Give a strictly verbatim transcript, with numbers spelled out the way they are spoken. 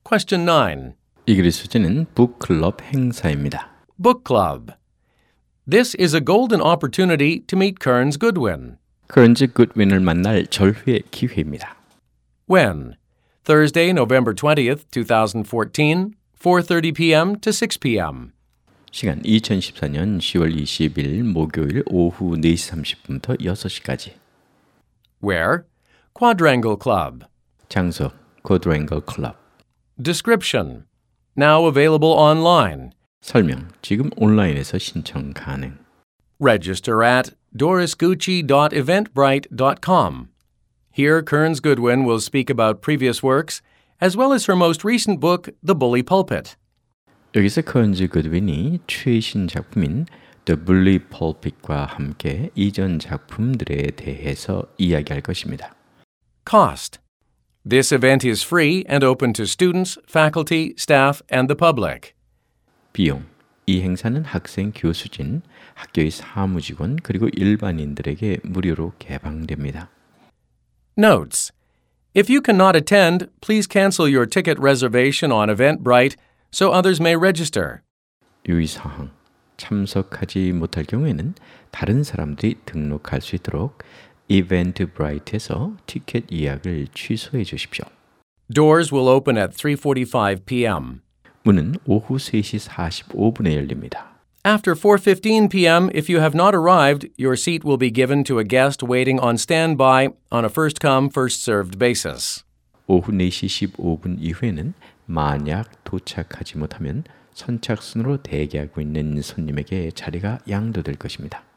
Question nine. 이 글의 소재는 북클럽 행사입니다. Book Club. This is a golden opportunity to meet Kearns Goodwin. 커런즈 굿윈을 만날 절회 기회입니다. When? Thursday, November twentieth, twenty fourteen, four thirty p.m. to six p.m. 시간 이천십사년 시월 이십일 목요일 오후 네 시 삼십 분부터 여섯 시까지. Where? Quadrangle Club. 장소 쿼드랭글 클럽. Description. Now available online. 설명 지금 온라인에서 신청 가능. Register at doris gucci dot eventbrite dot com. Here, Kearns Goodwin will speak about previous works, as well as her most recent book, The Bully Pulpit. 여기서 커런즈 굿윈이 최신 작품인 The Bully Pulpit과 함께 이전 작품들에 대해서 이야기할 것입니다. Cost. This event is free and open to students, faculty, staff, and the public. 비용. 이 행사는 학생, 교수진, 학교의 사무직원, 그리고 일반인들에게 무료로 개방됩니다. Notes. If you cannot attend, please cancel your ticket reservation on Eventbrite so others may register. 유의사항. 참석하지 못할 경우에는 다른 사람들이 등록할 수 있도록 이벤트브라이트에서 티켓 예약을 취소해 주십시오. Doors will open at three forty-five p.m. 문은 오후 세 시 사십오 분에 열립니다. After four fifteen p.m., if you have not arrived, your seat will be given to a guest waiting on standby on a first-come, first-served basis. 오후 네 시 십오 분 이후에는 만약 도착하지 못하면 선착순으로 대기하고 있는 손님에게 자리가 양도될 것입니다.